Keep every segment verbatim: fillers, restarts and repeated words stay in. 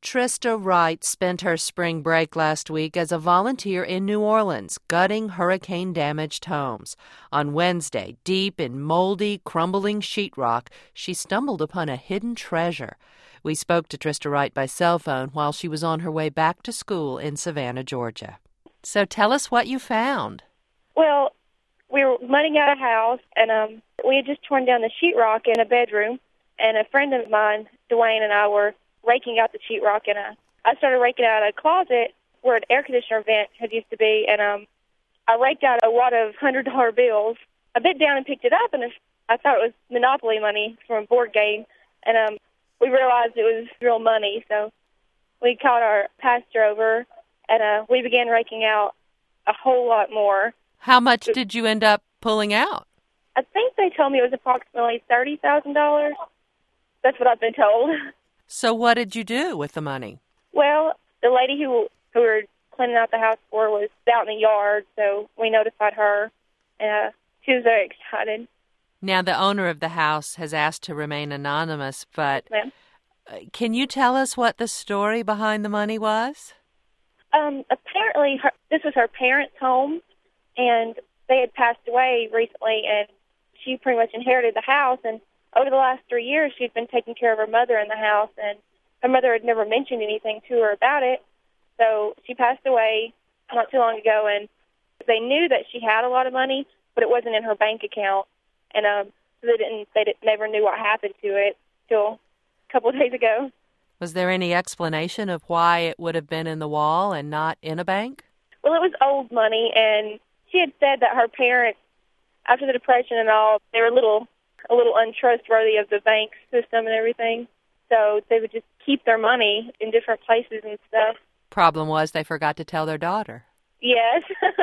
Trista Wright spent her spring break last week as a volunteer in New Orleans, gutting hurricane-damaged homes. On Wednesday, deep in moldy, crumbling sheetrock, she stumbled upon a hidden treasure. We spoke to Trista Wright by cell phone while she was on her way back to school in Savannah, Georgia. So tell us what you found. Well, we were mudding out a house, and um, we had just torn down the sheetrock in a bedroom, and a friend of mine, Dwayne, and I were raking out the sheetrock, and uh, I started raking out a closet where an air conditioner vent had used to be, and um, I raked out a wad of one hundred dollar bills. I bent down and picked it up, and I thought it was Monopoly money from a board game, and um, we realized it was real money, so we called our pastor over, and uh, we began raking out a whole lot more. How much did you end up pulling out? I think they told me it was approximately thirty thousand dollars. That's what I've been told. So what did you do with the money? Well, the lady who who we were cleaning out the house for was out in the yard, so we notified her, and uh, she was very excited. Now, the owner of the house has asked to remain anonymous, but Ma'am? Can you tell us what the story behind the money was? Um, apparently, her, this was her parents' home, and they had passed away recently, and she pretty much inherited the house, and over the last three years, she'd been taking care of her mother in the house, and her mother had never mentioned anything to her about it. So she passed away not too long ago, and they knew that she had a lot of money, but it wasn't in her bank account, and um, so they didn't. They didn't, never knew what happened to it till a couple of days ago. Was there any explanation of why it would have been in the wall and not in a bank? Well, it was old money, and she had said that her parents, after the Depression and all, they were a little. a little untrustworthy of the bank system and everything. So they would just keep their money in different places and stuff. Problem was they forgot to tell their daughter. Yes.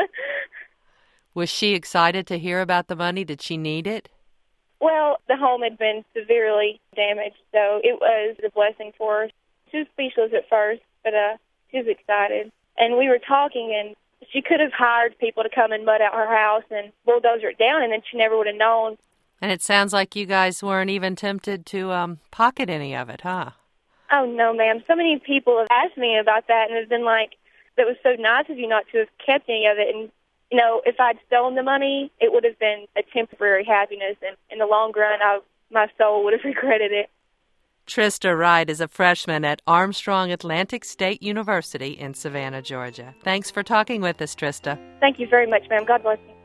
Was she excited to hear about the money? Did she need it? Well, the home had been severely damaged, so it was a blessing for her. She was speechless at first, but uh, she was excited. And we were talking, and she could have hired people to come and mud out her house and bulldozer it down, and then she never would have known. And it sounds like you guys weren't even tempted to um, pocket any of it, huh? Oh, no, ma'am. So many people have asked me about that and have been like, that was so nice of you not to have kept any of it. And, you know, if I'd stolen the money, it would have been a temporary happiness. And in the long run, I, my soul would have regretted it. Trista Wright is a freshman at Armstrong Atlantic State University in Savannah, Georgia. Thanks for talking with us, Trista. Thank you very much, ma'am. God bless you.